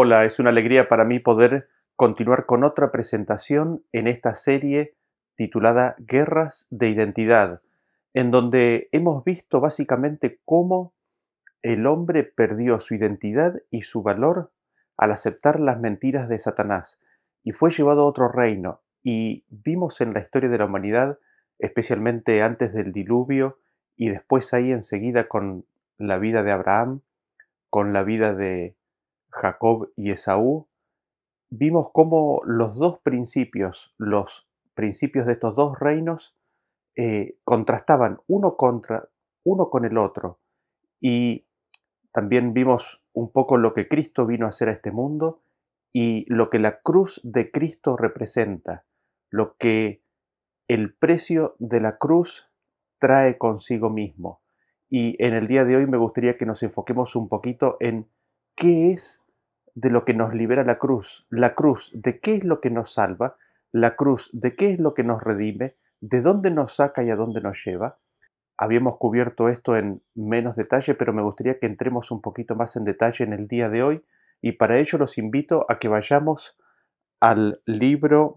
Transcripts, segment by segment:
Hola, es una alegría para mí poder continuar con otra presentación en esta serie titulada Guerras de Identidad, en donde hemos visto básicamente cómo el hombre perdió su identidad y su valor al aceptar las mentiras de Satanás y fue llevado a otro reino. Y vimos en la historia de la humanidad, especialmente antes del diluvio y después ahí enseguida con la vida de Abraham, con la vida de Jacob y Esaú, vimos cómo los principios de estos dos reinos contrastaban uno con el otro. Y también vimos un poco lo que Cristo vino a hacer a este mundo y lo que la cruz de Cristo representa, lo que el precio de la cruz trae consigo mismo. Y en el día de hoy me gustaría que nos enfoquemos un poquito en qué es de lo que nos libera la cruz, de qué es lo que nos salva, la cruz, de qué es lo que nos redime, de dónde nos saca y a dónde nos lleva. Habíamos cubierto esto en menos detalle, pero me gustaría que entremos un poquito más en detalle en el día de hoy y para ello los invito a que vayamos al libro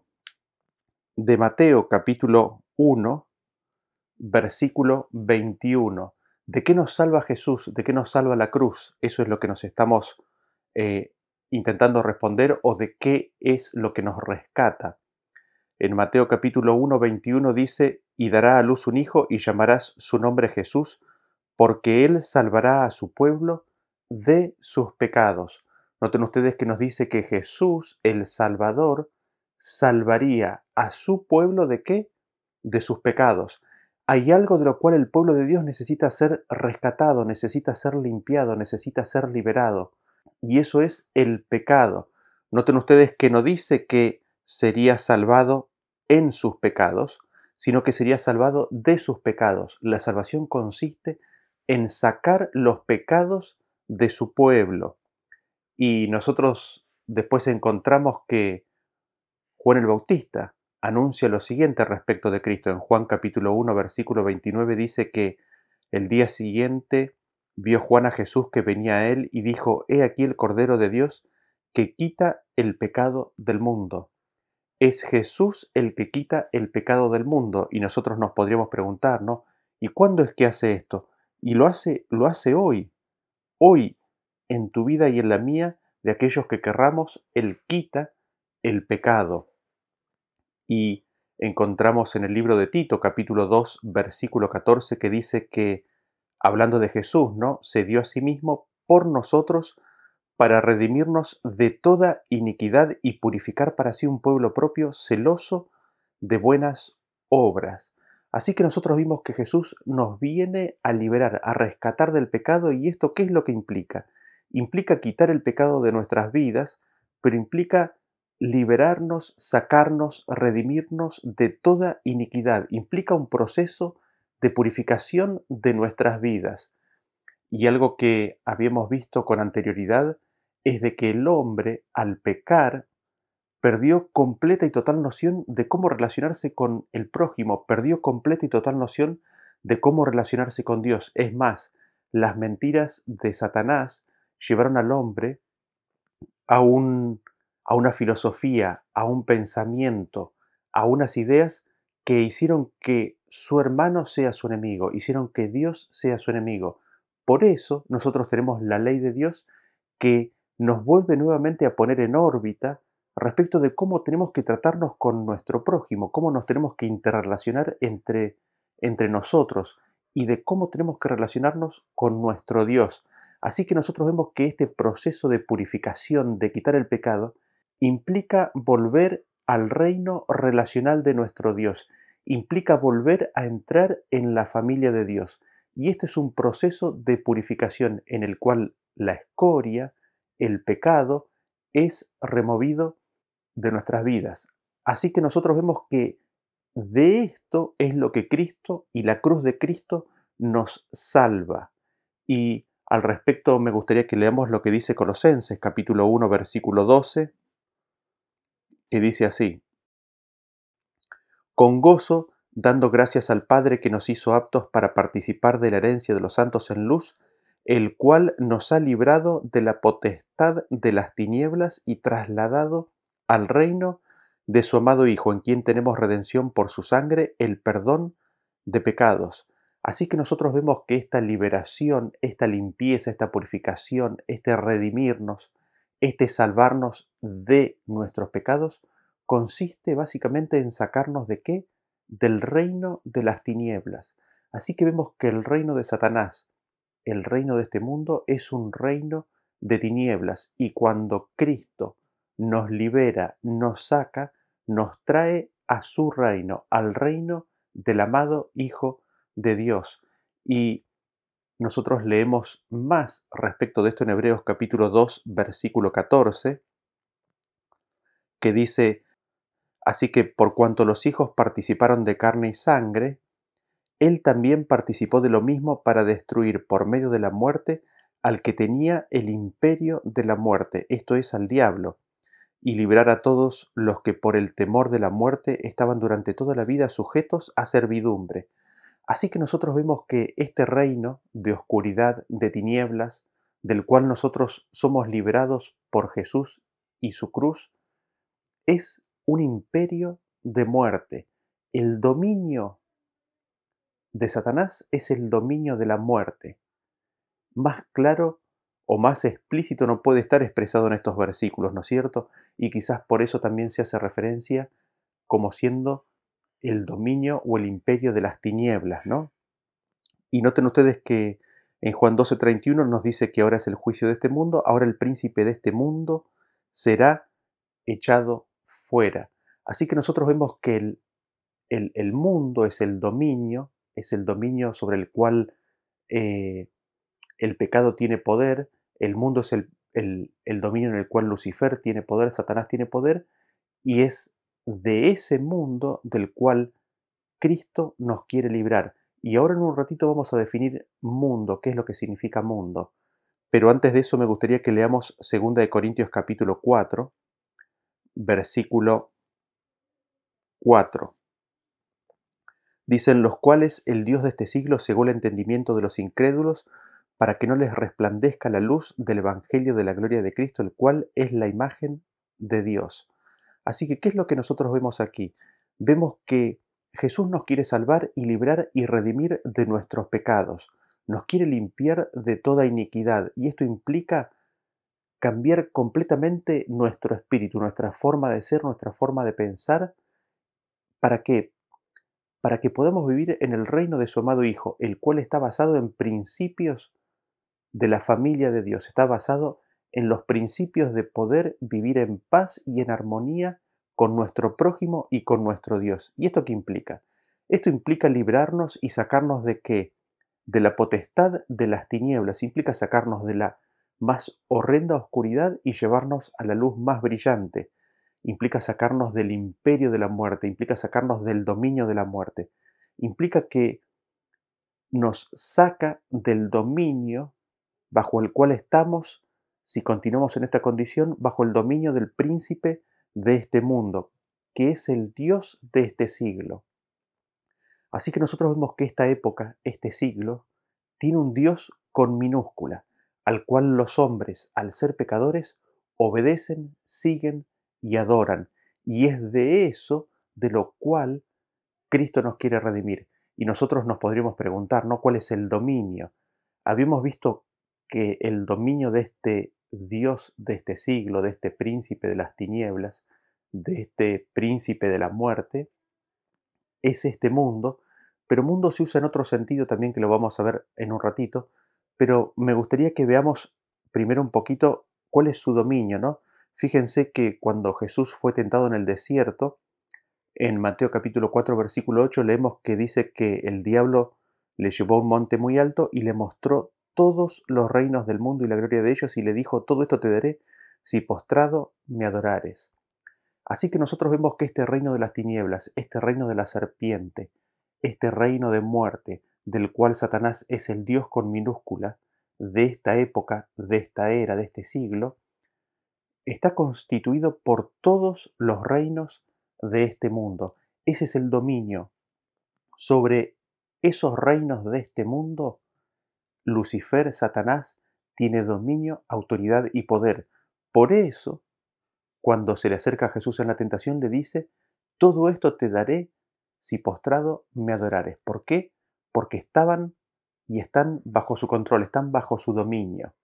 de Mateo capítulo 1, versículo 21. ¿De qué nos salva Jesús? ¿De qué nos salva la cruz? Eso es lo que nos estamos eh, intentando responder, o de qué es lo que nos rescata. En Mateo capítulo 1, 21 dice, y dará a luz un hijo y llamarás su nombre Jesús, porque él salvará a su pueblo de sus pecados. Noten ustedes que nos dice que Jesús, el Salvador, salvaría a su pueblo ¿de qué? De sus pecados. Hay algo de lo cual el pueblo de Dios necesita ser rescatado, necesita ser limpiado, necesita ser liberado. Y eso es el pecado. Noten ustedes que no dice que sería salvado en sus pecados, sino que sería salvado de sus pecados. La salvación consiste en sacar los pecados de su pueblo. Y nosotros después encontramos que Juan el Bautista anuncia lo siguiente respecto de Cristo. En Juan capítulo 1, versículo 29 dice que el día siguiente vio Juan a Jesús que venía a él y dijo, he aquí el Cordero de Dios que quita el pecado del mundo. Es Jesús el que quita el pecado del mundo. Y nosotros nos podríamos preguntar, ¿no? ¿Y cuándo es que hace esto? Y lo hace hoy, en tu vida y en la mía, de aquellos que querramos, Él quita el pecado. Y encontramos en el libro de Tito, capítulo 2, versículo 14, que dice que, hablando de Jesús, ¿no? Se dio a sí mismo por nosotros para redimirnos de toda iniquidad y purificar para sí un pueblo propio celoso de buenas obras. Así que nosotros vimos que Jesús nos viene a liberar, a rescatar del pecado. ¿Y esto qué es lo que implica? Implica quitar el pecado de nuestras vidas, pero implica liberarnos, sacarnos, redimirnos de toda iniquidad. Implica un proceso de purificación de nuestras vidas. Y algo que habíamos visto con anterioridad es de que el hombre, al pecar, perdió completa y total noción de cómo relacionarse con el prójimo, perdió completa y total noción de cómo relacionarse con Dios. Es más, las mentiras de Satanás llevaron al hombre a un a una filosofía, a un pensamiento, a unas ideas que hicieron que su hermano sea su enemigo, hicieron que Dios sea su enemigo. Por eso nosotros tenemos la ley de Dios que nos vuelve nuevamente a poner en órbita respecto de cómo tenemos que tratarnos con nuestro prójimo, cómo nos tenemos que interrelacionar entre nosotros y de cómo tenemos que relacionarnos con nuestro Dios. Así que nosotros vemos que este proceso de purificación, de quitar el pecado, implica volver al reino relacional de nuestro Dios, implica volver a entrar en la familia de Dios. Y este es un proceso de purificación en el cual la escoria, el pecado, es removido de nuestras vidas. Así que nosotros vemos que de esto es lo que Cristo y la cruz de Cristo nos salva. Y al respecto me gustaría que leamos lo que dice Colosenses capítulo 1 versículo 12, que dice así: con gozo, dando gracias al Padre que nos hizo aptos para participar de la herencia de los santos en luz, el cual nos ha librado de la potestad de las tinieblas y trasladado al reino de su amado Hijo, en quien tenemos redención por su sangre, el perdón de pecados. Así que nosotros vemos que esta liberación, esta limpieza, esta purificación, este redimirnos, este salvarnos de nuestros pecados, consiste básicamente en sacarnos de qué? Del reino de las tinieblas. Así que vemos que el reino de Satanás, el reino de este mundo, es un reino de tinieblas, y cuando Cristo nos libera, nos saca, nos trae a su reino, al reino del amado Hijo de Dios. Y nosotros leemos más respecto de esto en Hebreos capítulo 2, versículo 14, que dice: así que por cuanto los hijos participaron de carne y sangre, él también participó de lo mismo para destruir por medio de la muerte al que tenía el imperio de la muerte, esto es, al diablo, y librar a todos los que por el temor de la muerte estaban durante toda la vida sujetos a servidumbre. Así que nosotros vemos que este reino de oscuridad, de tinieblas, del cual nosotros somos liberados por Jesús y su cruz, es un imperio de muerte. El dominio de Satanás es el dominio de la muerte. Más claro o más explícito no puede estar expresado en estos versículos, ¿no es cierto? Y quizás por eso también se hace referencia como siendo el dominio o el imperio de las tinieblas, ¿no? Y noten ustedes que en Juan 12:31 nos dice que ahora es el juicio de este mundo, ahora el príncipe de este mundo será echado fuera. Así que nosotros vemos que el mundo es el dominio sobre el cual eh, el pecado tiene poder, el mundo es el dominio en el cual Lucifer tiene poder, Satanás tiene poder, y es de ese mundo del cual Cristo nos quiere librar. Y ahora en un ratito vamos a definir mundo, qué es lo que significa mundo. Pero antes de eso me gustaría que leamos 2 de Corintios capítulo 4, versículo 4. Dicen: los cuales el Dios de este siglo cegó el entendimiento de los incrédulos para que no les resplandezca la luz del Evangelio de la gloria de Cristo, el cual es la imagen de Dios. Así que, ¿qué es lo que nosotros vemos aquí? Vemos que Jesús nos quiere salvar y librar y redimir de nuestros pecados. Nos quiere limpiar de toda iniquidad. Y esto implica cambiar completamente nuestro espíritu, nuestra forma de ser, nuestra forma de pensar. ¿Para qué? Para que podamos vivir en el reino de su amado Hijo, el cual está basado en principios de la familia de Dios, está basado en los principios de poder vivir en paz y en armonía con nuestro prójimo y con nuestro Dios. ¿Y esto qué implica? Esto implica librarnos y sacarnos de qué? De la potestad de las tinieblas, implica sacarnos de la más horrenda oscuridad y llevarnos a la luz más brillante. Implica sacarnos del imperio de la muerte, implica sacarnos del dominio de la muerte. Implica que nos saca del dominio bajo el cual estamos, si continuamos en esta condición, bajo el dominio del príncipe de este mundo, que es el Dios de este siglo. Así que nosotros vemos que esta época, este siglo, tiene un Dios con minúscula, al cual los hombres, al ser pecadores, obedecen, siguen y adoran. Y es de eso de lo cual Cristo nos quiere redimir. Y nosotros nos podríamos preguntar, ¿no? ¿Cuál es el dominio? Habíamos visto que el dominio de este Dios de este siglo, de este príncipe de las tinieblas, de este príncipe de la muerte, es este mundo, pero mundo se usa en otro sentido también que lo vamos a ver en un ratito, pero me gustaría que veamos primero un poquito cuál es su dominio, ¿no? Fíjense que cuando Jesús fue tentado en el desierto, en Mateo capítulo 4 versículo 8 leemos que dice que el diablo le llevó a un monte muy alto y le mostró todos los reinos del mundo y la gloria de ellos y le dijo: todo esto te daré si postrado me adorares. Así que nosotros vemos que este reino de las tinieblas, este reino de la serpiente, este reino de muerte, del cual Satanás es el Dios con minúscula, de esta época, de esta era, de este siglo, está constituido por todos los reinos de este mundo. Ese es el dominio sobre esos reinos de este mundo. Lucifer, Satanás, tiene dominio, autoridad y poder. Por eso, cuando se le acerca a Jesús en la tentación, le dice, todo esto te daré si postrado me adorares. ¿Por qué? Porque estaban y están bajo su control, están bajo su dominio.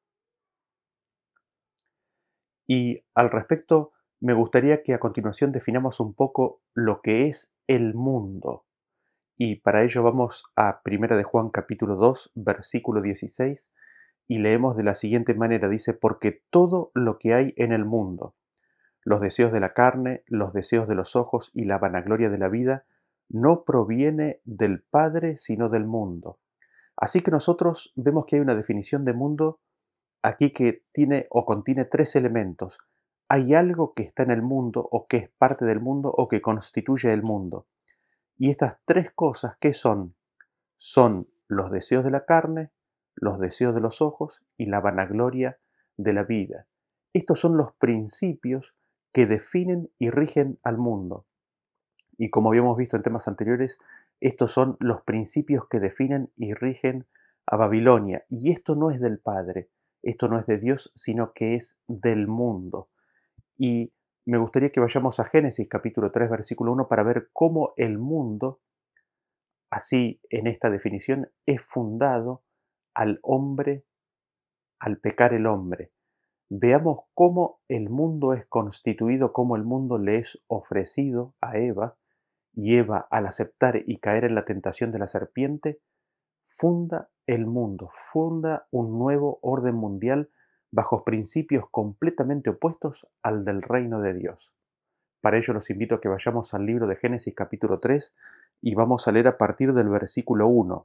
Y al respecto, me gustaría que a continuación definamos un poco lo que es el mundo. Y para ello vamos a 1 de Juan capítulo 2, versículo 16, y leemos de la siguiente manera, dice, porque todo lo que hay en el mundo, los deseos de la carne, los deseos de los ojos y la vanagloria de la vida, no proviene del Padre, sino del mundo. Así que nosotros vemos que hay una definición de mundo aquí que tiene o contiene tres elementos. Hay algo que está en el mundo o que es parte del mundo o que constituye el mundo. Y estas tres cosas, ¿qué son? Son los deseos de la carne, los deseos de los ojos y la vanagloria de la vida. Estos son los principios que definen y rigen al mundo. Y como habíamos visto en temas anteriores, estos son los principios que definen y rigen a Babilonia. Y esto no es del Padre, esto no es de Dios, sino que es del mundo. Y me gustaría que vayamos a Génesis capítulo 3, versículo 1 para ver cómo el mundo, así en esta definición, es fundado al hombre, al pecar el hombre. Veamos cómo el mundo es constituido, cómo el mundo le es ofrecido a Eva, y Eva, al aceptar y caer en la tentación de la serpiente, funda el mundo, funda un nuevo orden mundial bajo principios completamente opuestos al del reino de Dios. Para ello los invito a que vayamos al libro de Génesis capítulo 3 y vamos a leer a partir del versículo 1.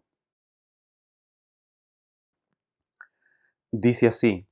Dice así,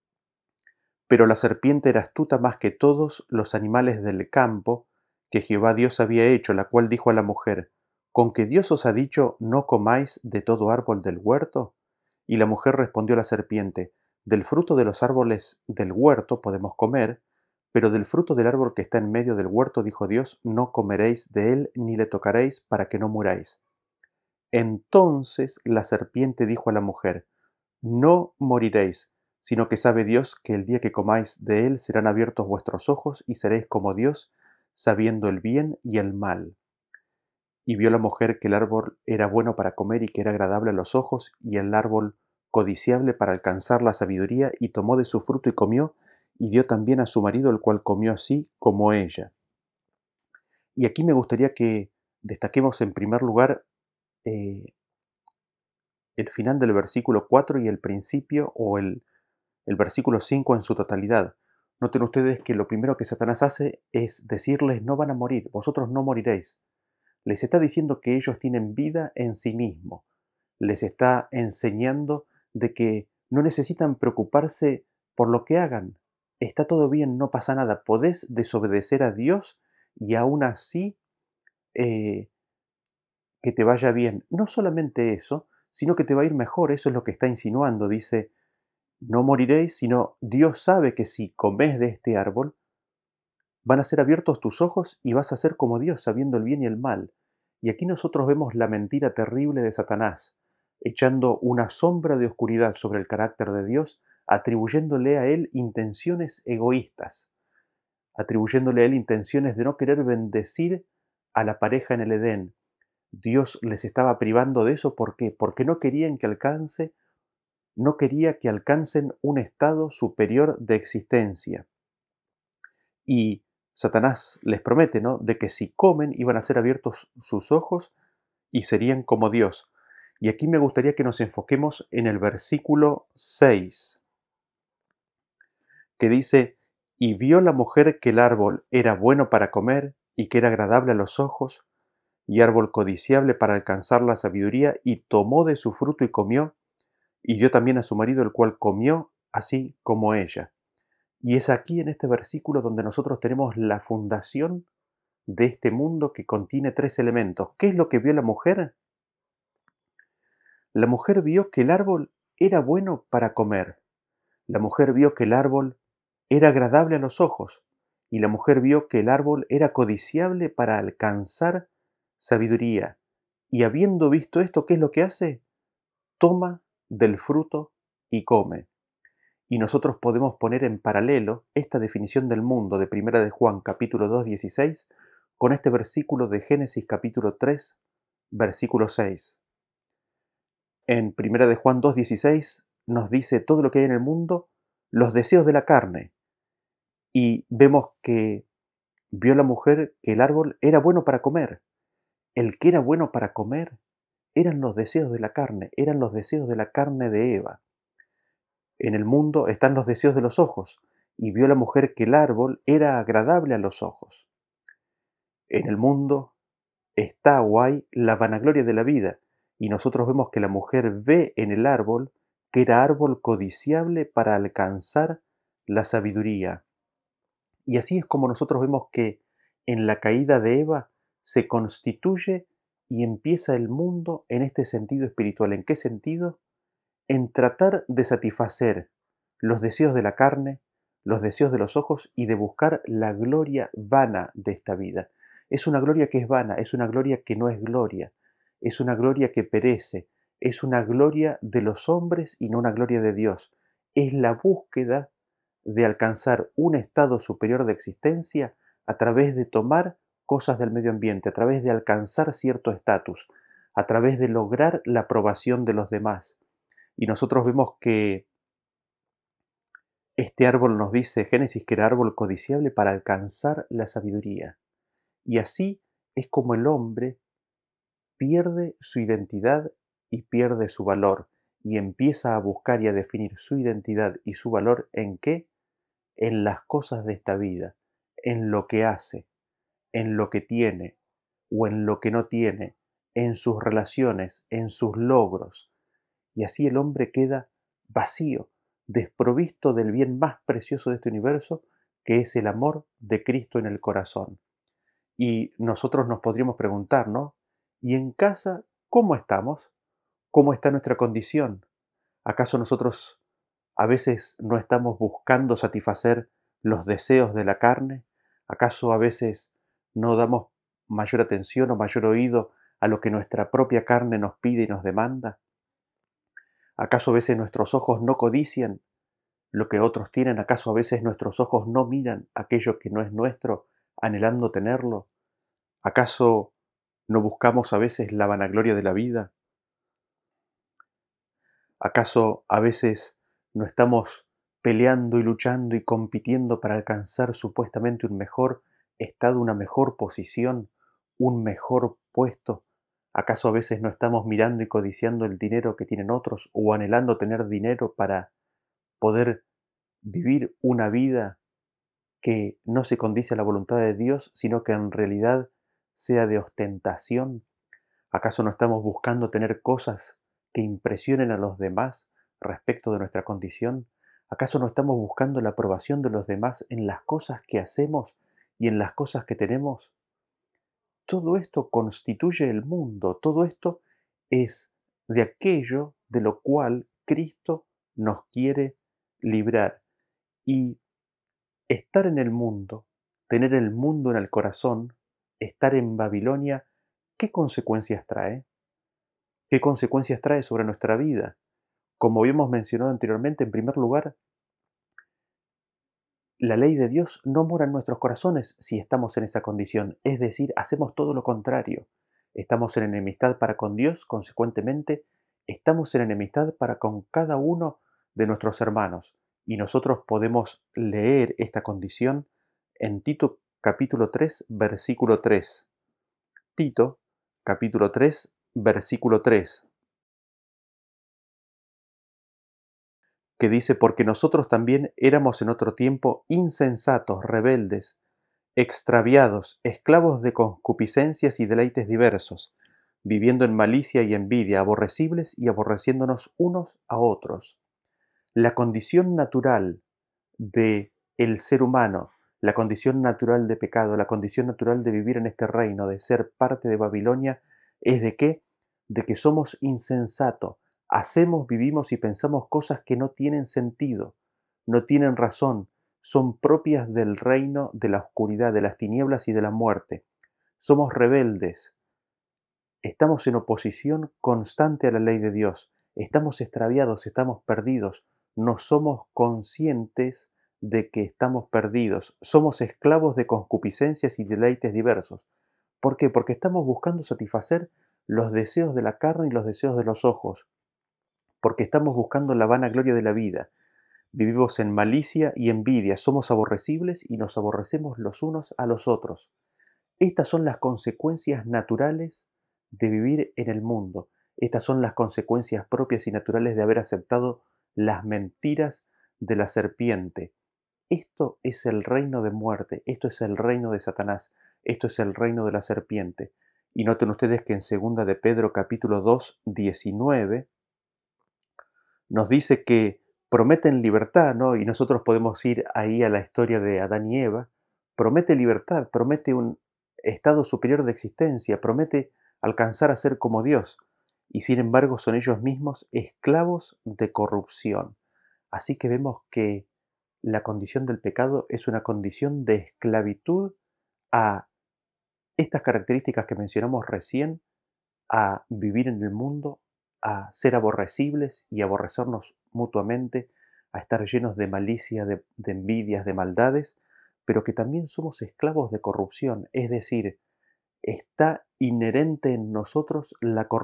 pero la serpiente era astuta más que todos los animales del campo que Jehová Dios había hecho, la cual dijo a la mujer, ¿con que Dios os ha dicho, no comáis de todo árbol del huerto? Y la mujer respondió a la serpiente, del fruto de los árboles del huerto podemos comer, pero del fruto del árbol que está en medio del huerto, dijo Dios, no comeréis de él ni le tocaréis para que no muráis. Entonces la serpiente dijo a la mujer, no moriréis, sino que sabe Dios que el día que comáis de él serán abiertos vuestros ojos y seréis como Dios, sabiendo el bien y el mal. Y vio la mujer que el árbol era bueno para comer y que era agradable a los ojos, y el árbol codiciable para alcanzar la sabiduría, y tomó de su fruto y comió, y dio también a su marido, el cual comió así como ella. Y aquí me gustaría que destaquemos en primer lugar eh, el final del versículo 4 y el principio o el versículo 5 en su totalidad. Noten ustedes que lo primero que Satanás hace es decirles no van a morir, vosotros no moriréis. Les está diciendo que ellos tienen vida en sí mismos. Les está enseñando de que no necesitan preocuparse por lo que hagan. Está todo bien, no pasa nada. Podés desobedecer a Dios y aún así eh, que te vaya bien. No solamente eso, sino que te va a ir mejor. Eso es lo que está insinuando. Dice, no moriréis, sino Dios sabe que si comes de este árbol, van a ser abiertos tus ojos y vas a ser como Dios, sabiendo el bien y el mal. Y aquí nosotros vemos la mentira terrible de Satanás, echando una sombra de oscuridad sobre el carácter de Dios, atribuyéndole a él intenciones egoístas, atribuyéndole a él intenciones de no querer bendecir a la pareja en el Edén. Dios les estaba privando de eso, ¿por qué? Porque no quería que alcancen un estado superior de existencia. Y Satanás les promete, ¿no? De que si comen iban a ser abiertos sus ojos y serían como Dios. Y aquí me gustaría que nos enfoquemos en el versículo 6, que dice, y vio la mujer que el árbol era bueno para comer y que era agradable a los ojos, y árbol codiciable para alcanzar la sabiduría, y tomó de su fruto y comió, y dio también a su marido, el cual comió así como ella. Y es aquí en este versículo donde nosotros tenemos la fundación de este mundo que contiene tres elementos. ¿Qué es lo que vio la mujer? La mujer vio que el árbol era bueno para comer. La mujer vio que el árbol era agradable a los ojos. Y la mujer vio que el árbol era codiciable para alcanzar sabiduría. Y habiendo visto esto, ¿qué es lo que hace? Toma del fruto y come. Y nosotros podemos poner en paralelo esta definición del mundo de Primera de Juan capítulo 2:16 con este versículo de Génesis capítulo 3, versículo 6. En Primera de Juan 2:16 nos dice todo lo que hay en el mundo, los deseos de la carne. Y vemos que vio la mujer que el árbol era bueno para comer. El que era bueno para comer eran los deseos de la carne, eran los deseos de la carne de Eva. En el mundo están los deseos de los ojos, y vio la mujer que el árbol era agradable a los ojos. En el mundo está o hay la vanagloria de la vida, y nosotros vemos que la mujer ve en el árbol que era árbol codiciable para alcanzar la sabiduría. Y así es como nosotros vemos que en la caída de Eva se constituye y empieza el mundo en este sentido espiritual. ¿En qué sentido? En tratar de satisfacer los deseos de la carne, los deseos de los ojos y de buscar la gloria vana de esta vida. Es una gloria que es vana, es una gloria que no es gloria, es una gloria que perece, es una gloria de los hombres y no una gloria de Dios. Es la búsqueda de alcanzar un estado superior de existencia a través de tomar cosas del medio ambiente, a través de alcanzar cierto estatus, a través de lograr la aprobación de los demás. Y nosotros vemos que este árbol nos dice Génesis que era árbol codiciable para alcanzar la sabiduría. Y así es como el hombre pierde su identidad y pierde su valor y empieza a buscar y a definir su identidad y su valor ¿en qué? En las cosas de esta vida, en lo que hace, en lo que tiene o en lo que no tiene, en sus relaciones, en sus logros. Y así el hombre queda vacío, desprovisto del bien más precioso de este universo, que es el amor de Cristo en el corazón. Y nosotros nos podríamos preguntar, ¿no? ¿Y en casa cómo estamos? ¿Cómo está nuestra condición? ¿Acaso nosotros a veces no estamos buscando satisfacer los deseos de la carne? ¿Acaso a veces no damos mayor atención o mayor oído a lo que nuestra propia carne nos pide y nos demanda? ¿Acaso a veces nuestros ojos no codician lo que otros tienen? ¿Acaso a veces nuestros ojos no miran aquello que no es nuestro, anhelando tenerlo? ¿Acaso no buscamos a veces la vanagloria de la vida? ¿Acaso a veces no estamos peleando y luchando y compitiendo para alcanzar supuestamente un mejor estado, una mejor posición, un mejor puesto? ¿Acaso a veces no estamos mirando y codiciando el dinero que tienen otros o anhelando tener dinero para poder vivir una vida que no se condice a la voluntad de Dios, sino que en realidad sea de ostentación? ¿Acaso no estamos buscando tener cosas que impresionen a los demás respecto de nuestra condición? ¿Acaso no estamos buscando la aprobación de los demás en las cosas que hacemos y en las cosas que tenemos? Todo esto constituye el mundo, todo esto es de aquello de lo cual Cristo nos quiere librar. Y estar en el mundo, tener el mundo en el corazón, estar en Babilonia, ¿qué consecuencias trae? ¿Qué consecuencias trae sobre nuestra vida? Como habíamos mencionado anteriormente, en primer lugar, la ley de Dios no mora en nuestros corazones si estamos en esa condición, es decir, hacemos todo lo contrario. Estamos en enemistad para con Dios, consecuentemente, estamos en enemistad para con cada uno de nuestros hermanos. Y nosotros podemos leer esta condición en Tito capítulo 3, versículo 3. Tito capítulo 3, versículo 3. Que dice, porque nosotros también éramos en otro tiempo insensatos, rebeldes, extraviados, esclavos de concupiscencias y deleites diversos, viviendo en malicia y envidia, aborrecibles y aborreciéndonos unos a otros. La condición natural de el ser humano, la condición natural de pecado, la condición natural de vivir en este reino, de ser parte de Babilonia, es de qué? De que somos insensatos, hacemos, vivimos y pensamos cosas que no tienen sentido, no tienen razón, son propias del reino de la oscuridad, de las tinieblas y de la muerte. Somos rebeldes, estamos en oposición constante a la ley de Dios, Estamos extraviados, estamos perdidos, no somos conscientes de que estamos perdidos, somos esclavos de concupiscencias y deleites diversos. ¿Por qué? Porque estamos buscando satisfacer los deseos de la carne y los deseos de los ojos, porque estamos buscando la vanagloria de la vida. Vivimos en malicia y envidia, somos aborrecibles y nos aborrecemos los unos a los otros. Estas son las consecuencias naturales de vivir en el mundo. Estas son las consecuencias propias y naturales de haber aceptado las mentiras de la serpiente. Esto es el reino de muerte, esto es el reino de Satanás, esto es el reino de la serpiente. Y noten ustedes que en 2 de Pedro capítulo 2, 19 nos dice que prometen libertad, ¿no? Y nosotros podemos ir ahí a la historia de Adán y Eva. Promete libertad, promete un estado superior de existencia, promete alcanzar a ser como Dios. Y sin embargo son ellos mismos esclavos de corrupción. Así que vemos que la condición del pecado es una condición de esclavitud a estas características que mencionamos recién, a vivir en el mundo, a ser aborrecibles y aborrecernos mutuamente, a estar llenos de malicia, de envidias, de maldades, pero que también somos esclavos de corrupción, es decir, está inherente en nosotros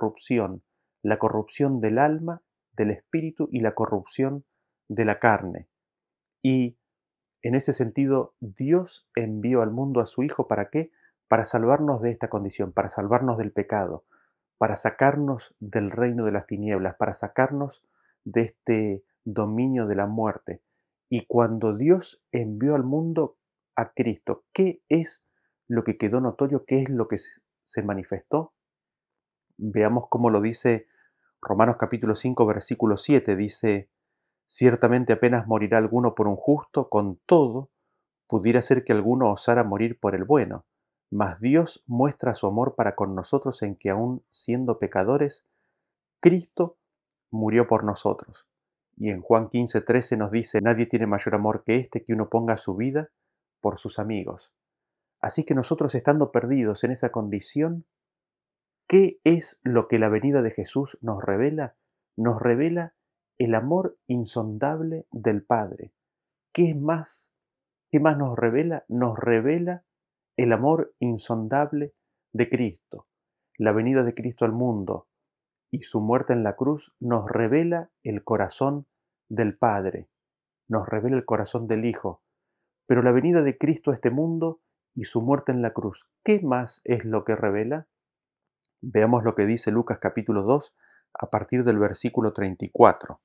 la corrupción del alma, del espíritu y la corrupción de la carne. Y en ese sentido, Dios envió al mundo a su Hijo, ¿para qué? Para salvarnos de esta condición, para salvarnos del pecado, para sacarnos del reino de las tinieblas, para sacarnos de este dominio de la muerte. Y cuando Dios envió al mundo a Cristo, ¿qué es lo que quedó notorio? ¿Qué es lo que se manifestó? Veamos cómo lo dice Romanos capítulo 5, versículo 7. Dice, ciertamente apenas morirá alguno por un justo, con todo, pudiera ser que alguno osara morir por el bueno, mas Dios muestra su amor para con nosotros en que aun siendo pecadores, Cristo murió por nosotros. Y en Juan 15:13 nos dice, nadie tiene mayor amor que este, que uno ponga su vida por sus amigos. Así que nosotros estando perdidos en esa condición, ¿qué es lo que la venida de Jesús nos revela? Nos revela el amor insondable del Padre. ¿Qué es más? ¿Qué más nos revela? Nos revela el amor insondable de Cristo. La venida de Cristo al mundo y su muerte en la cruz nos revela el corazón del Padre, nos revela el corazón del Hijo. Pero la venida de Cristo a este mundo y su muerte en la cruz, ¿qué más es lo que revela? Veamos lo que dice Lucas capítulo 2 a partir del versículo 34.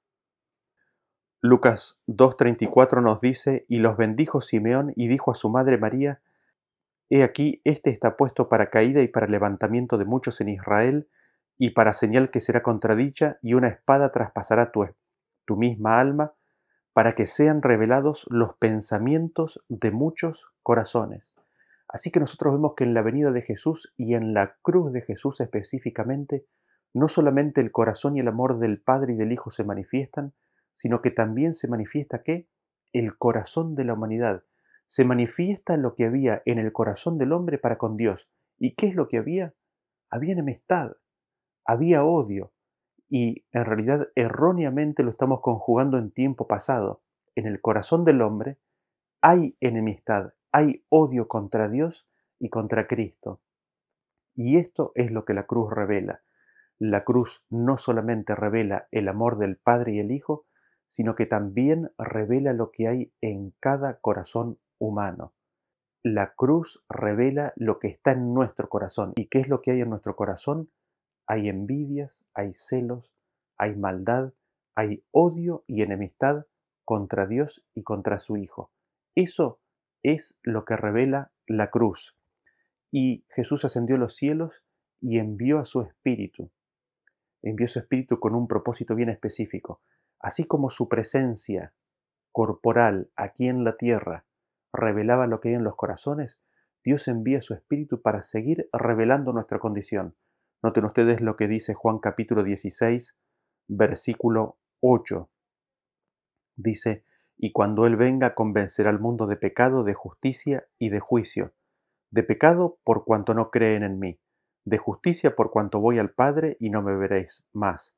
Lucas 2:34 nos dice, y los bendijo Simeón y dijo a su madre María, he aquí, este está puesto para caída y para levantamiento de muchos en Israel, y para señal que será contradicha, y una espada traspasará tu misma alma, para que sean revelados los pensamientos de muchos corazones. Así que nosotros vemos que en la venida de Jesús y en la cruz de Jesús específicamente, no solamente el corazón y el amor del Padre y del Hijo se manifiestan, sino que también se manifiesta ¿qué? El corazón de la humanidad. Se manifiesta lo que había en el corazón del hombre para con Dios. ¿Y qué es lo que había? Había enemistad, había odio, y en realidad erróneamente lo estamos conjugando en tiempo pasado. En el corazón del hombre hay enemistad, hay odio contra Dios y contra Cristo. Y esto es lo que la cruz revela. La cruz no solamente revela el amor del Padre y el Hijo, sino que también revela lo que hay en cada corazón humano. La cruz revela lo que está en nuestro corazón. ¿Y qué es lo que hay en nuestro corazón? Hay envidias, hay celos, hay maldad, hay odio y enemistad contra Dios y contra su Hijo. Eso es lo que revela la cruz. Y Jesús ascendió a los cielos y envió a su Espíritu. Envió su Espíritu con un propósito bien específico. Así como su presencia corporal aquí en la tierra revelaba lo que hay en los corazones, Dios envía su Espíritu para seguir revelando nuestra condición. Noten ustedes lo que dice Juan capítulo 16, versículo 8. Dice, y cuando Él venga convencerá al mundo de pecado, de justicia y de juicio. De pecado por cuanto no creen en mí, de justicia por cuanto voy al Padre y no me veréis más,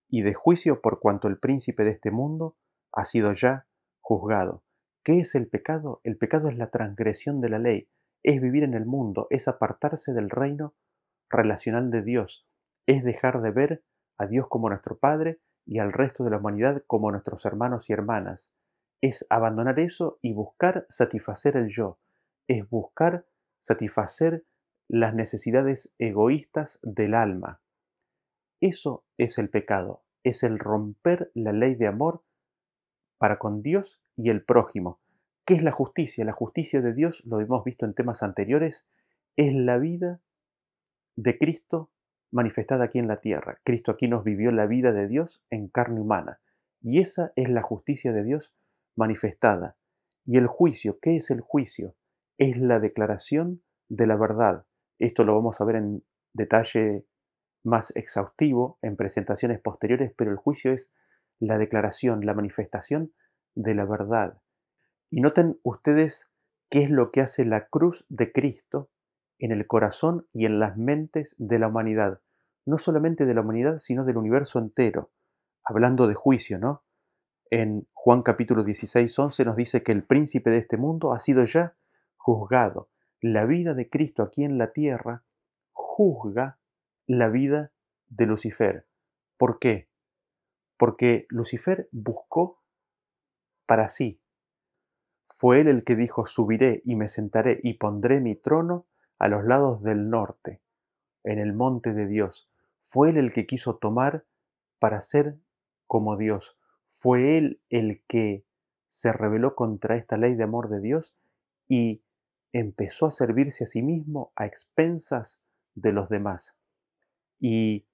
y de juicio por cuanto el príncipe de este mundo ha sido ya juzgado. ¿Qué es el pecado? El pecado es la transgresión de la ley, es vivir en el mundo, es apartarse del reino relacional de Dios, es dejar de ver a Dios como nuestro Padre y al resto de la humanidad como nuestros hermanos y hermanas. Es abandonar eso y buscar satisfacer el yo, es buscar satisfacer las necesidades egoístas del alma. Eso es el pecado, es el romper la ley de amor para con Dios y el prójimo. ¿Qué es la justicia? La justicia de Dios, lo hemos visto en temas anteriores, es la vida de Cristo manifestada aquí en la tierra. Cristo aquí nos vivió la vida de Dios en carne humana. Y esa es la justicia de Dios manifestada. Y el juicio, ¿qué es el juicio? Es la declaración de la verdad. Esto lo vamos a ver en detalle más exhaustivo en presentaciones posteriores, pero el juicio es la declaración, la manifestación de la verdad. Y noten ustedes qué es lo que hace la cruz de Cristo en el corazón y en las mentes de la humanidad. No solamente de la humanidad, sino del universo entero. Hablando de juicio, ¿no? En Juan capítulo 16, 11 nos dice que el príncipe de este mundo ha sido ya juzgado. La vida de Cristo aquí en la tierra juzga la vida de Lucifer. ¿Por qué? Porque Lucifer buscó para sí. Fue él el que dijo: subiré y me sentaré y pondré mi trono a los lados del norte, en el monte de Dios. Fue él el que quiso tomar para ser como Dios. Fue él el que se rebeló contra esta ley de amor de Dios y empezó a servirse a sí mismo a expensas de los demás. Y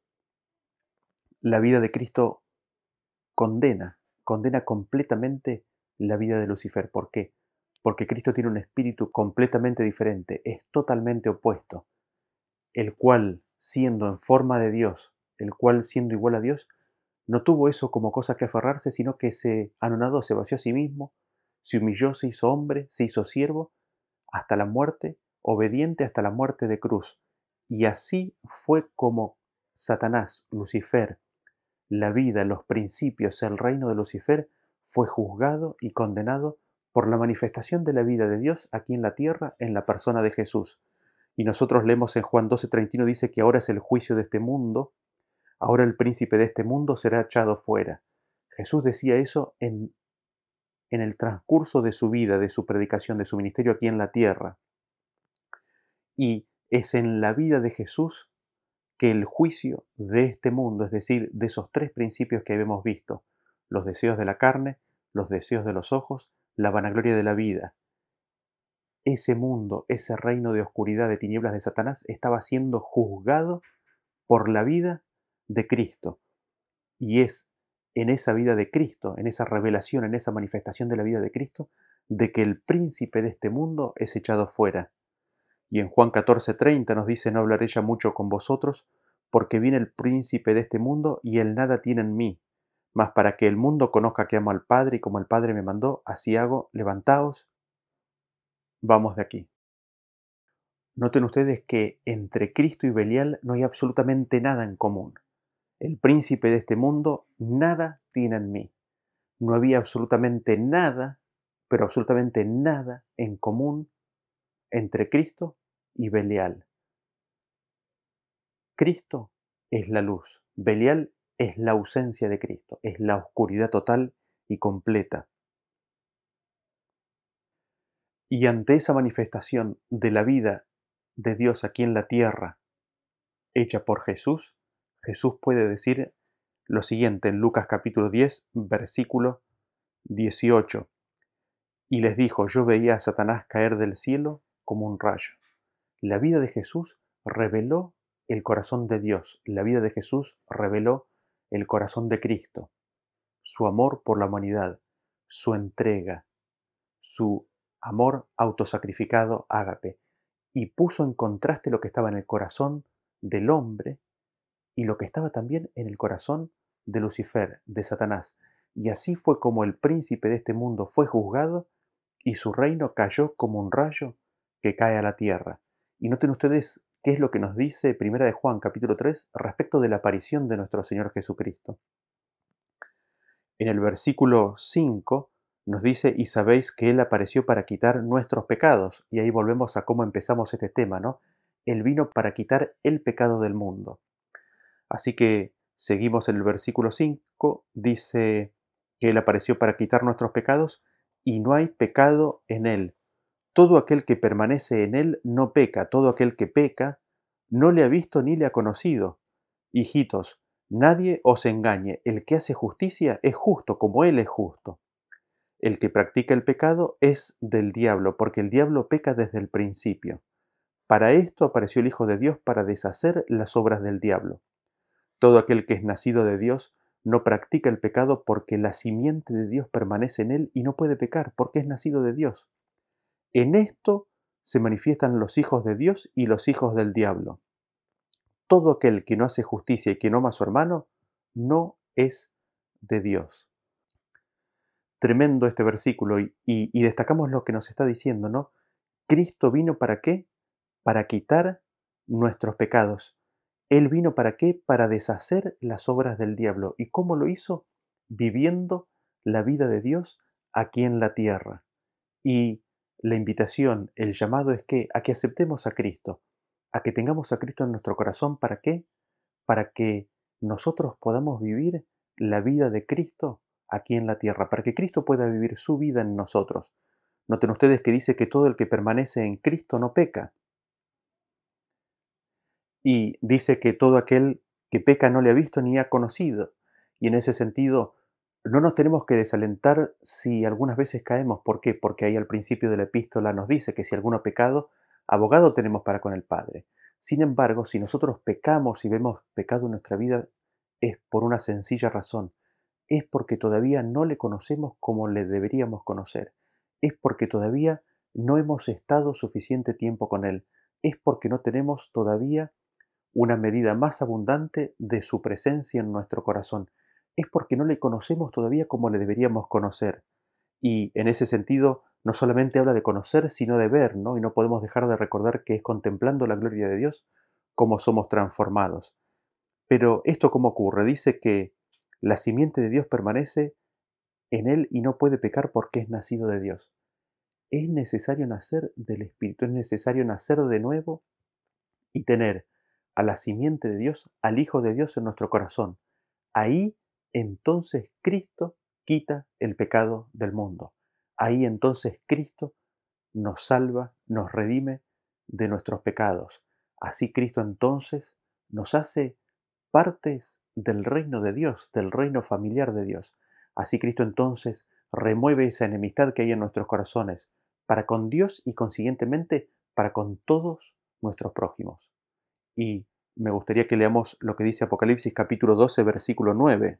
la vida de Cristo condena completamente la vida de Lucifer. ¿Por qué? Porque Cristo tiene un espíritu completamente diferente, es totalmente opuesto, el cual, siendo en forma de Dios, el cual, siendo igual a Dios, no tuvo eso como cosa que aferrarse, sino que se anonadó, se vació a sí mismo, se humilló, se hizo hombre, se hizo siervo, hasta la muerte, obediente hasta la muerte de cruz. Y así fue como Satanás, Lucifer, la vida, los principios, el reino de Lucifer fue juzgado y condenado por la manifestación de la vida de Dios aquí en la tierra en la persona de Jesús. Y nosotros leemos en Juan 12:31 dice que ahora es el juicio de este mundo, ahora el príncipe de este mundo será echado fuera. Jesús decía eso en el transcurso de su vida, de su predicación, de su ministerio aquí en la tierra. Y es en la vida de Jesús que el juicio de este mundo, es decir, de esos tres principios que habíamos visto, los deseos de la carne, los deseos de los ojos, la vanagloria de la vida, ese mundo, ese reino de oscuridad, de tinieblas de Satanás, estaba siendo juzgado por la vida de Cristo. Y es en esa vida de Cristo, en esa revelación, en esa manifestación de la vida de Cristo, de que el príncipe de este mundo es echado fuera. Y en Juan 14:30 nos dice: no hablaré ya mucho con vosotros, porque viene el príncipe de este mundo y él nada tiene en mí. Mas para que el mundo conozca que amo al Padre y como el Padre me mandó, así hago, levantaos, vamos de aquí. Noten ustedes que entre Cristo y Belial no hay absolutamente nada en común. El príncipe de este mundo nada tiene en mí. No había absolutamente nada, pero absolutamente nada en común entre Cristo y Belial. Cristo es la luz, Belial es la ausencia de Cristo, es la oscuridad total y completa. Y ante esa manifestación de la vida de Dios aquí en la tierra, hecha por Jesús, Jesús puede decir lo siguiente en Lucas capítulo 10, versículo 18. Y les dijo: yo veía a Satanás caer del cielo como un rayo. La vida de Jesús reveló el corazón de Dios, la vida de Jesús reveló el corazón de Cristo, su amor por la humanidad, su entrega, su amor autosacrificado ágape, y puso en contraste lo que estaba en el corazón del hombre y lo que estaba también en el corazón de Lucifer, de Satanás. Y así fue como el príncipe de este mundo fue juzgado y su reino cayó como un rayo que cae a la tierra. Y noten ustedes qué es lo que nos dice Primera de Juan, capítulo 3, respecto de la aparición de nuestro Señor Jesucristo. En el versículo 5 nos dice, y sabéis que Él apareció para quitar nuestros pecados. Y ahí volvemos a cómo empezamos este tema, ¿no? Él vino para quitar el pecado del mundo. Así que seguimos en el versículo 5, dice que Él apareció para quitar nuestros pecados y no hay pecado en Él. Todo aquel que permanece en Él no peca, todo aquel que peca no le ha visto ni le ha conocido. Hijitos, nadie os engañe, el que hace justicia es justo como Él es justo. El que practica el pecado es del diablo, porque el diablo peca desde el principio. Para esto apareció el Hijo de Dios, para deshacer las obras del diablo. Todo aquel que es nacido de Dios no practica el pecado, porque la simiente de Dios permanece en él y no puede pecar, porque es nacido de Dios. En esto se manifiestan los hijos de Dios y los hijos del diablo. Todo aquel que no hace justicia y que no ama a su hermano, no es de Dios. Tremendo este versículo y destacamos lo que nos está diciendo, ¿no? Cristo vino ¿para qué? Para quitar nuestros pecados. Él vino ¿para qué? Para deshacer las obras del diablo. ¿Y cómo lo hizo? Viviendo la vida de Dios aquí en la tierra. Y la invitación, el llamado es que a que aceptemos a Cristo, a que tengamos a Cristo en nuestro corazón. ¿Para qué? Para que nosotros podamos vivir la vida de Cristo aquí en la tierra, para que Cristo pueda vivir su vida en nosotros. Noten ustedes que dice que todo el que permanece en Cristo no peca. Y dice que todo aquel que peca no le ha visto ni ha conocido. Y en ese sentido, no nos tenemos que desalentar si algunas veces caemos. ¿Por qué? Porque ahí al principio de la epístola nos dice que si alguno ha pecado, abogado tenemos para con el Padre. Sin embargo, si nosotros pecamos y vemos pecado en nuestra vida, es por una sencilla razón. Es porque todavía no le conocemos como le deberíamos conocer. Es porque todavía no hemos estado suficiente tiempo con Él. Es porque no tenemos todavía una medida más abundante de su presencia en nuestro corazón. Es porque no le conocemos todavía como le deberíamos conocer. Y en ese sentido, no solamente habla de conocer, sino de ver, ¿no? Y no podemos dejar de recordar que es contemplando la gloria de Dios como somos transformados. Pero esto cómo ocurre? Dice que la simiente de Dios permanece en él y no puede pecar porque es nacido de Dios. Es necesario nacer del Espíritu, es necesario nacer de nuevo y tener a la simiente de Dios, al Hijo de Dios en nuestro corazón. Ahí entonces Cristo quita el pecado del mundo. Ahí entonces Cristo nos salva, nos redime de nuestros pecados. Así Cristo entonces nos hace partes del reino de Dios, del reino familiar de Dios. Así Cristo entonces remueve esa enemistad que hay en nuestros corazones para con Dios y consiguientemente para con todos nuestros prójimos. Y me gustaría que leamos lo que dice Apocalipsis capítulo 12, versículo 9,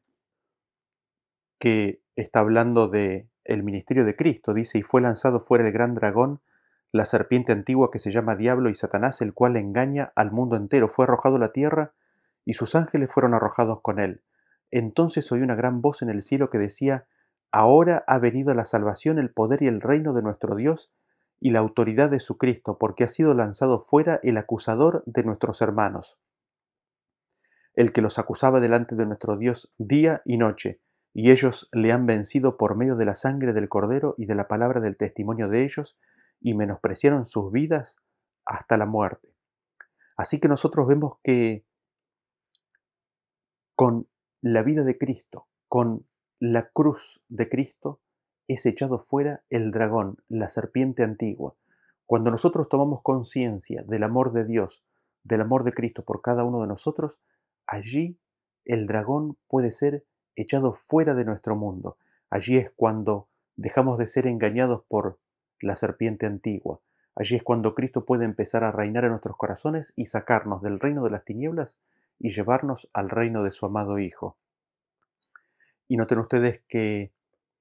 que está hablando de el ministerio de Cristo. Dice, y fue lanzado fuera el gran dragón, la serpiente antigua que se llama Diablo y Satanás, el cual engaña al mundo entero. Fue arrojado a la tierra y sus ángeles fueron arrojados con él. Entonces oí una gran voz en el cielo que decía, ahora ha venido la salvación, el poder y el reino de nuestro Dios y la autoridad de su Cristo, porque ha sido lanzado fuera el acusador de nuestros hermanos, el que los acusaba delante de nuestro Dios día y noche, y ellos le han vencido por medio de la sangre del Cordero y de la palabra del testimonio de ellos, y menospreciaron sus vidas hasta la muerte. Así que nosotros vemos que con la vida de Cristo, con la cruz de Cristo, es echado fuera el dragón, la serpiente antigua. Cuando nosotros tomamos conciencia del amor de Dios, del amor de Cristo por cada uno de nosotros, allí el dragón puede ser echado fuera de nuestro mundo. Allí es cuando dejamos de ser engañados por la serpiente antigua. Allí es cuando Cristo puede empezar a reinar en nuestros corazones y sacarnos del reino de las tinieblas y llevarnos al reino de su amado Hijo. Y noten ustedes que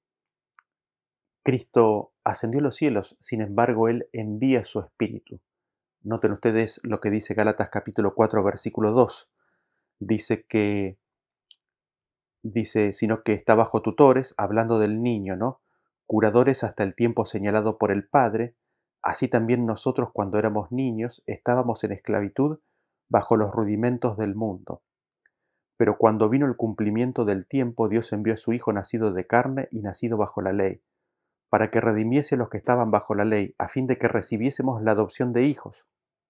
Cristo ascendió a los cielos, sin embargo, Él envía su Espíritu. Noten ustedes lo que dice Gálatas capítulo 4, versículo 2. Dice, sino que está bajo tutores, hablando del niño, ¿no? Curadores hasta el tiempo señalado por el Padre, Así también nosotros cuando éramos niños estábamos en esclavitud bajo los rudimentos del mundo. Pero cuando vino el cumplimiento del tiempo, Dios envió a su Hijo nacido de carne y nacido bajo la ley, para que redimiese a los que estaban bajo la ley, a fin de que recibiésemos la adopción de hijos.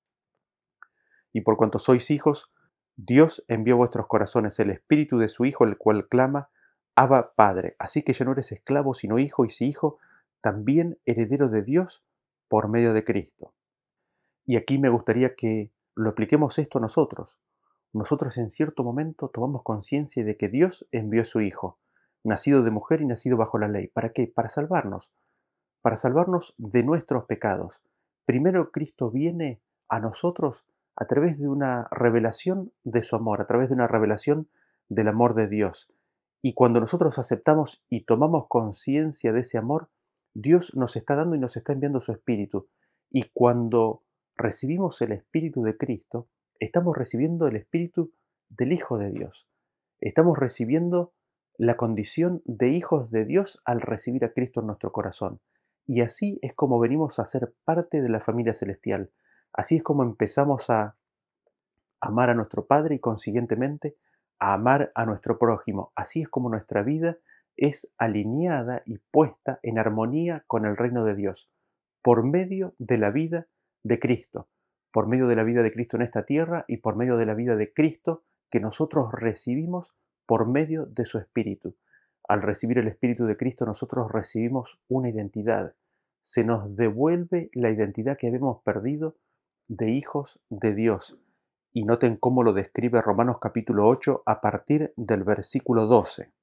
Y por cuanto sois hijos, Dios envió a vuestros corazones el espíritu de su Hijo, el cual clama, Abba, Padre. Así que ya no eres esclavo, sino hijo, y si hijo, también heredero de Dios por medio de Cristo. Y aquí me gustaría que lo apliquemos esto a nosotros. Nosotros en cierto momento tomamos conciencia de que Dios envió a su Hijo, nacido de mujer y nacido bajo la ley. ¿Para qué? Para salvarnos de nuestros pecados. Primero Cristo viene a nosotros a través de una revelación de su amor, a través de una revelación del amor de Dios. Y cuando nosotros aceptamos y tomamos conciencia de ese amor, Dios nos está dando y nos está enviando su Espíritu. Y cuando recibimos el Espíritu de Cristo, estamos recibiendo el Espíritu del Hijo de Dios. Estamos recibiendo la condición de hijos de Dios al recibir a Cristo en nuestro corazón. Y así es como venimos a ser parte de la familia celestial. Así es como empezamos a amar a nuestro Padre y consiguientemente a amar a nuestro prójimo. Así es como nuestra vida es alineada y puesta en armonía con el reino de Dios, por medio de la vida de Cristo, por medio de la vida de Cristo en esta tierra y por medio de la vida de Cristo que nosotros recibimos por medio de su Espíritu. Al recibir el Espíritu de Cristo nosotros recibimos una identidad. Se nos devuelve la identidad que habíamos perdido de hijos de Dios. Y noten cómo lo describe Romanos capítulo 8 a partir del versículo 12.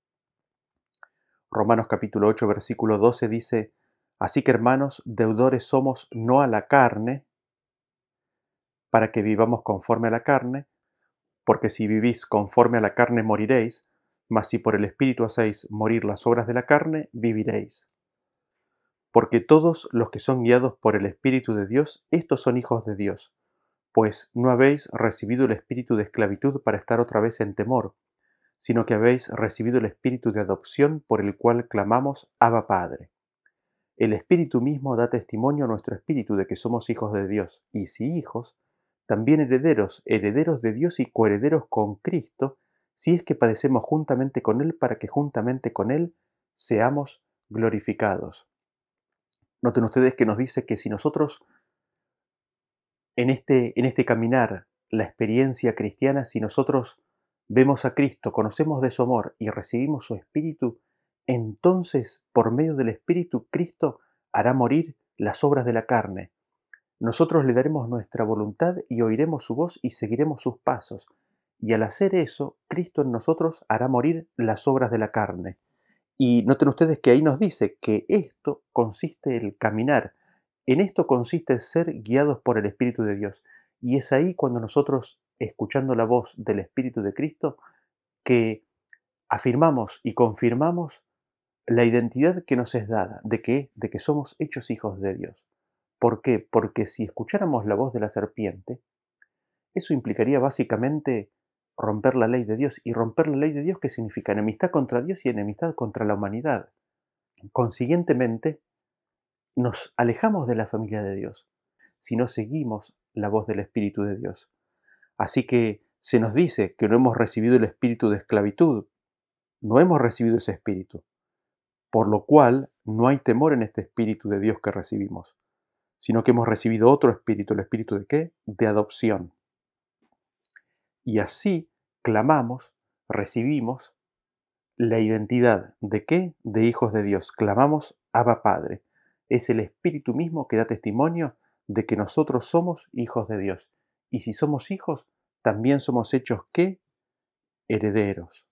Romanos capítulo 8 versículo 12 dice, así que hermanos, deudores somos no a la carne, para que vivamos conforme a la carne, porque si vivís conforme a la carne moriréis, mas si por el Espíritu hacéis morir las obras de la carne, viviréis. Porque todos los que son guiados por el Espíritu de Dios, estos son hijos de Dios. Pues no habéis recibido el espíritu de esclavitud para estar otra vez en temor, sino que habéis recibido el espíritu de adopción por el cual clamamos Abba Padre. El Espíritu mismo da testimonio a nuestro espíritu de que somos hijos de Dios, y si hijos, también herederos, herederos de Dios y coherederos con Cristo, si es que padecemos juntamente con Él para que juntamente con Él seamos glorificados. Noten ustedes que nos dice que si nosotros en este caminar, la experiencia cristiana, si nosotros vemos a Cristo, conocemos de su amor y recibimos su Espíritu, entonces por medio del Espíritu Cristo hará morir las obras de la carne. Nosotros le daremos nuestra voluntad y oiremos su voz y seguiremos sus pasos. Y al hacer eso, Cristo en nosotros hará morir las obras de la carne. Y noten ustedes que ahí nos dice que esto consiste en el caminar. En esto consiste en ser guiados por el Espíritu de Dios. Y es ahí cuando nosotros, escuchando la voz del Espíritu de Cristo, que afirmamos y confirmamos la identidad que nos es dada, de que somos hechos hijos de Dios. ¿Por qué? Porque si escucháramos la voz de la serpiente, eso implicaría básicamente romper la ley de Dios. ¿Y romper la ley de Dios qué significa? Enemistad contra Dios y enemistad contra la humanidad. Consiguientemente, nos alejamos de la familia de Dios si no seguimos la voz del Espíritu de Dios. Así que se nos dice que no hemos recibido el espíritu de esclavitud, no hemos recibido ese espíritu, por lo cual no hay temor en este espíritu de Dios que recibimos, sino que hemos recibido otro espíritu, ¿el espíritu de qué? De adopción. Y así clamamos, recibimos la identidad de qué? De hijos de Dios. Clamamos Abba Padre. Es el Espíritu mismo que da testimonio de que nosotros somos hijos de Dios. Y si somos hijos, también somos hechos ¿qué? Herederos.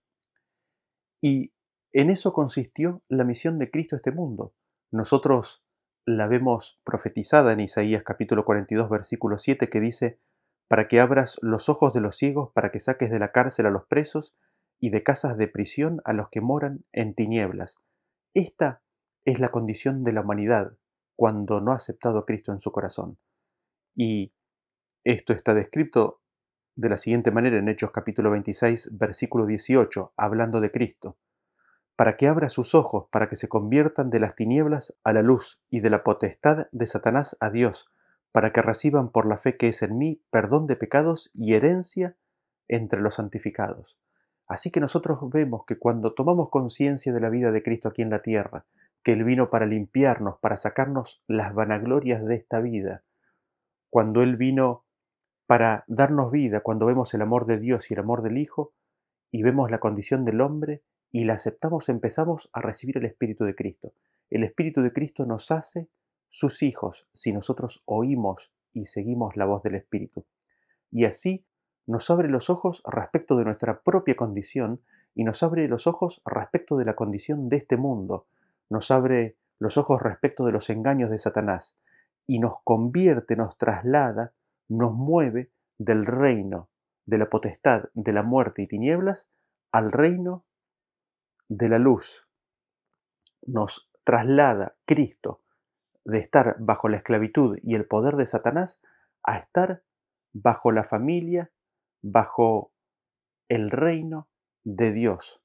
Y en eso consistió la misión de Cristo a este mundo. Nosotros la vemos profetizada en Isaías capítulo 42, versículo 7, que dice, para que abras los ojos de los ciegos, para que saques de la cárcel a los presos y de casas de prisión a los que moran en tinieblas. Esta es la condición de la humanidad cuando no ha aceptado a Cristo en su corazón. Y esto está descrito de la siguiente manera en Hechos capítulo 26, versículo 18, hablando de Cristo para que abra sus ojos, para que se conviertan de las tinieblas a la luz y de la potestad de Satanás a Dios, para que reciban por la fe que es en mí perdón de pecados y herencia entre los santificados. Así que nosotros vemos que cuando tomamos conciencia de la vida de Cristo aquí en la tierra, que Él vino para limpiarnos, para sacarnos las vanaglorias de esta vida, cuando Él vino para darnos vida, cuando vemos el amor de Dios y el amor del Hijo, y vemos la condición del hombre y la aceptamos, empezamos a recibir el Espíritu de Cristo. El Espíritu de Cristo nos hace sus hijos si nosotros oímos y seguimos la voz del Espíritu. Y así nos abre los ojos respecto de nuestra propia condición y nos abre los ojos respecto de la condición de este mundo. Nos abre los ojos respecto de los engaños de Satanás y nos convierte, nos traslada, nos mueve del reino, de la potestad, de la muerte y tinieblas, al reino de la luz. Nos traslada Cristo de estar bajo la esclavitud y el poder de Satanás a estar bajo la familia, bajo el reino de Dios.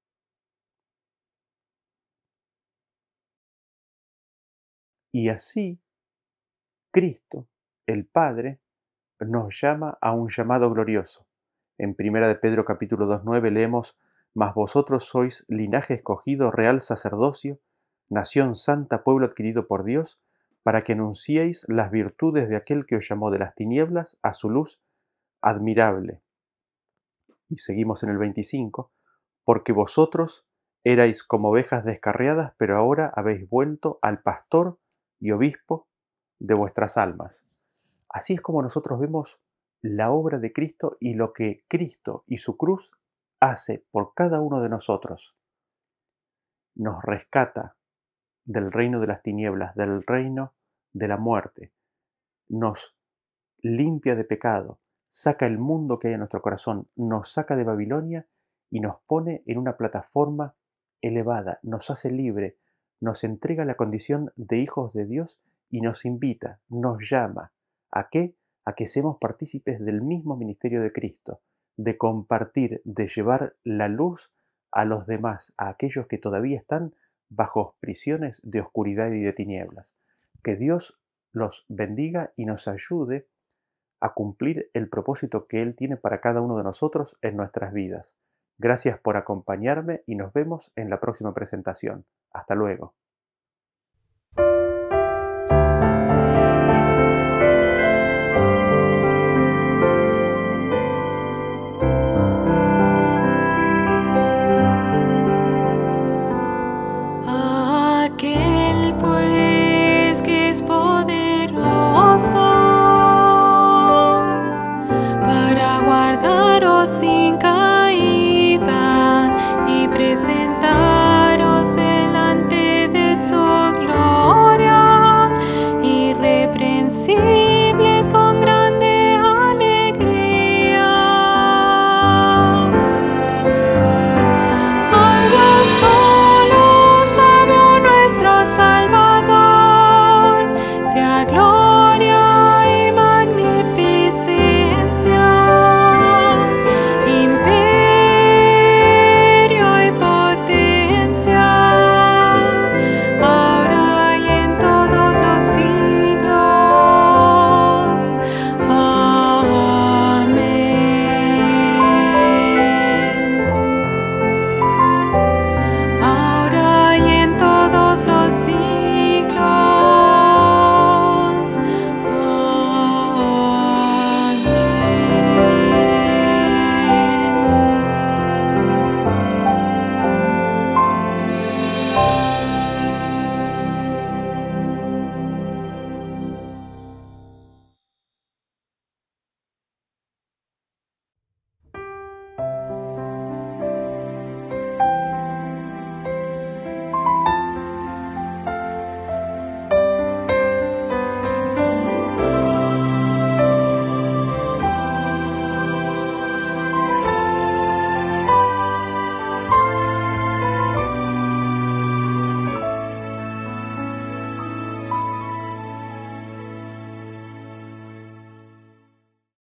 Y así Cristo, el Padre, nos llama a un llamado glorioso. En Primera de Pedro capítulo 2:9 leemos: Mas vosotros sois linaje escogido, real sacerdocio, nación santa, pueblo adquirido por Dios, para que anunciéis las virtudes de aquel que os llamó de las tinieblas a su luz admirable. Y seguimos en el 25, porque vosotros erais como ovejas descarriadas, pero ahora habéis vuelto al pastor y obispo de vuestras almas. Así es como nosotros vemos la obra de Cristo y lo que Cristo y su cruz hace por cada uno de nosotros. Nos rescata del reino de las tinieblas, del reino de la muerte. Nos limpia de pecado, saca el mundo que hay en nuestro corazón, nos saca de Babilonia y nos pone en una plataforma elevada, nos hace libre, nos entrega la condición de hijos de Dios y nos invita, nos llama. ¿A qué? A que seamos partícipes del mismo ministerio de Cristo, de compartir, de llevar la luz a los demás, a aquellos que todavía están bajo prisiones de oscuridad y de tinieblas. Que Dios los bendiga y nos ayude a cumplir el propósito que Él tiene para cada uno de nosotros en nuestras vidas. Gracias por acompañarme y nos vemos en la próxima presentación. Hasta luego.